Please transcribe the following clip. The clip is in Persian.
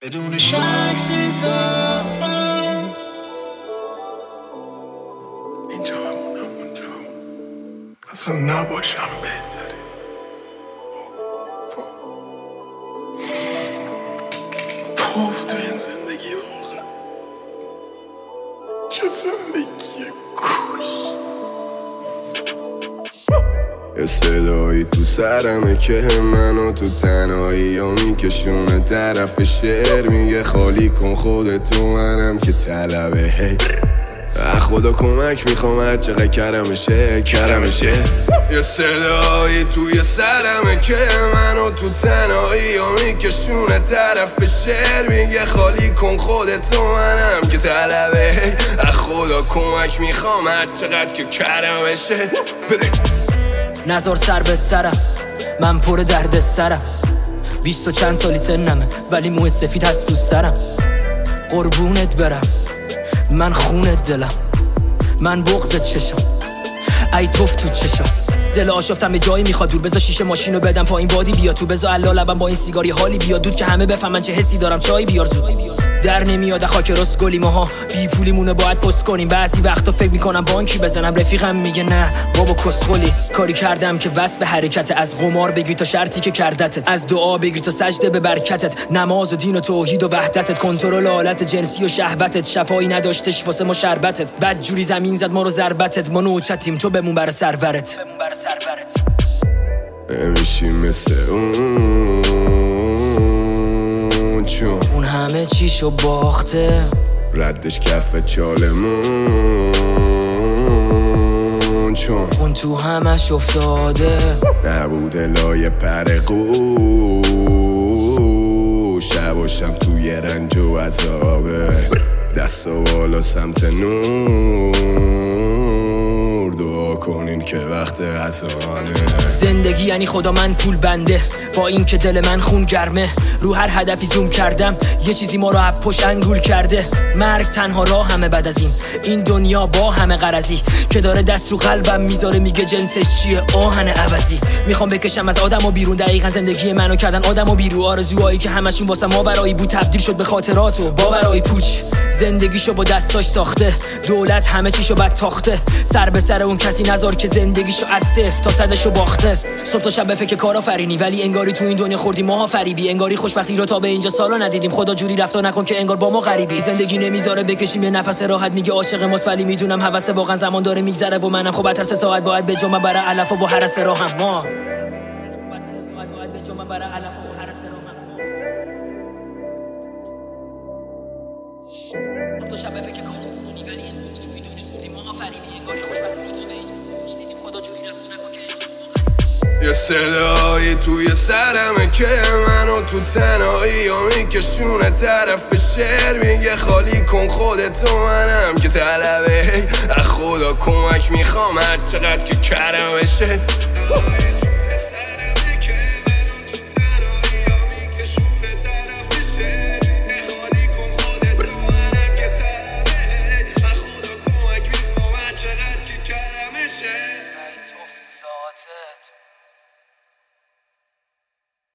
بدون شک سیزدم اینجا بمونم اونجا اصلا نباشم بهتره. پاف تو این زندگی واقعا چه زندگی کوش. یه صدایی تو سرمه که منو تو تنهایی یا میکشونه طرف شعر میگه خالی کن خودتو منم که طلبه. هی خدا کمک میخوام هر چقدر کرمشه. یه صدایی توی سرمه که منو تو تنهایی یا میکشونه طرف شعر میگه خالی کن خودتو منم که طلبه. هی خدا کمک میخوام هر چقدر که کرمشه. نزار سر به سرم، من پر درد سرم. 20 و چند سالی سنمه ولی موی سفید هست تو سرم. قربونت برم من خونت دلم، من بغضت چشم ای توف تو چشم. دل آشفتم به جایی میخواد دور، بذار شیشه ماشینو بدم پایین بادی بیا تو، بذار الا لبم با این سیگاری حالی بیاد دود که همه بفهمن چه حسی دارم. چای بیار زود در نمیاد خاک راست گلی ماها بی پولیمونو باید پست کنیم. بعضی وقتا فکر میکنم بانکی بزنم، رفیقم میگه نه بابا کسخلی. کاری کردم که وصل به حرکت، از قمار بگیر تا شرطی که کردتت، از دعا بگیر تا سجده به برکتت، نماز و دین و توحید و وحدتت، کنترل حالت جنسی و شهوتت، شفایی نداشتش واسه ما شربتت، بد جوری زمین زد ما رو ضربتت، ما نوچتیم تو بمون بر سرورت. نمیشی مثل اون چون اون همه چیشو باخته، ردش کف چالمون چون اون تو همش افتاده، نبوده لای پر قوش. شباشم توی رنج و عذابه، دست و بالا سمت نور، دعا کنین که وقت اذانه. زندگی یعنی خدا من پول بنده، با این که دل من خون گرمه، رو هر هدفی زوم کردم یه چیزی ما رو از پشت انگول کرده. مرگ تنها راه همه بعد از این دنیا با همه غرضی که داره دست رو قلبم میذاره میگه جنسش چیه آهن عوضی. میخوام بکشم از آدم و بیرون، دقیقا زندگی منو کردن آدم و بیرون. آرزوهایی که همشون واسه ما برایی بود تبدیل شد به خاطرات و باورای پوچ. زندگیشو با دستاش ساخته، دولت همه چیشو بد تاخته، سر به سر اون کسی نذار که زندگیشو از صفر تا صدشو باخته. صبح تا شب به فکر کارآفرینی ولی انگاری تو این دنیا خوردیم ماها فریبی، انگاری خوشبختی رو تا به اینجا سالا ندیدیم. خدا جوری رفتار نکن که انگار با ما غریبی. زندگی نمیذاره بکشیم یه نفس راحت، میگه عاشق ماست ولی میدونم هوس واقعا زمان داره میگذره و منم خب هر 3 ساعت باید به جمع برای علف و هرس راهم ما. تو شب فکر کارآفرینی ولی انگاری تو این دنیا خوردیم ماها فریبی، انگاری خوشبختی رو تا به اینجا ندیدیم. خدا جوری رفتار نکن که انگار با ما غریبی. یه صدایی توی سرمه که منو تو تنهایی یا میکشونه طرف شعر میگه خالی کن خودتو منم که طلبه. خدا کمک میخوام هر چقدر که کرمشه.